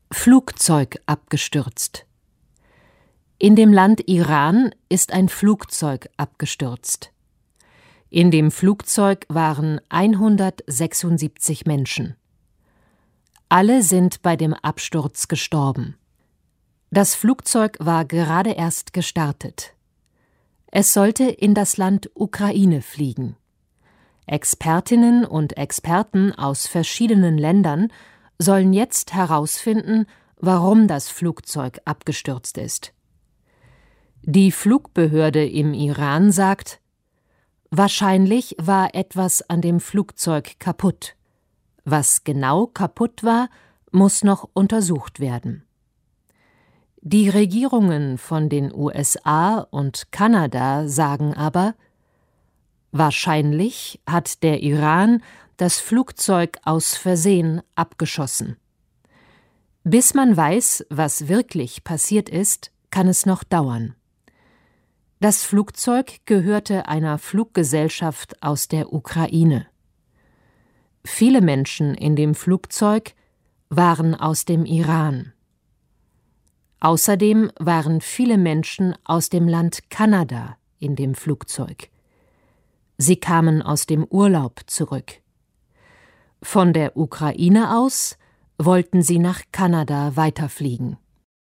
Flugzeug abgestürzt. In dem Land Iran ist ein Flugzeug abgestürzt. In dem Flugzeug waren 176 Menschen. Alle sind bei dem Absturz gestorben. Das Flugzeug war gerade erst gestartet. Es sollte in das Land Ukraine fliegen. Expertinnen und Experten aus verschiedenen Ländern sollen jetzt herausfinden, warum das Flugzeug abgestürzt ist. Die Flugbehörde im Iran sagt, wahrscheinlich war etwas an dem Flugzeug kaputt. Was genau kaputt war, muss noch untersucht werden. Die Regierungen von den USA und Kanada sagen aber, wahrscheinlich hat der Iran das Flugzeug aus Versehen abgeschossen. Bis man weiß, was wirklich passiert ist, kann es noch dauern. Das Flugzeug gehörte einer Fluggesellschaft aus der Ukraine. Viele Menschen in dem Flugzeug waren aus dem Iran. Außerdem waren viele Menschen aus dem Land Kanada in dem Flugzeug. Sie kamen aus dem Urlaub zurück. Von der Ukraine aus wollten sie nach Kanada weiterfliegen.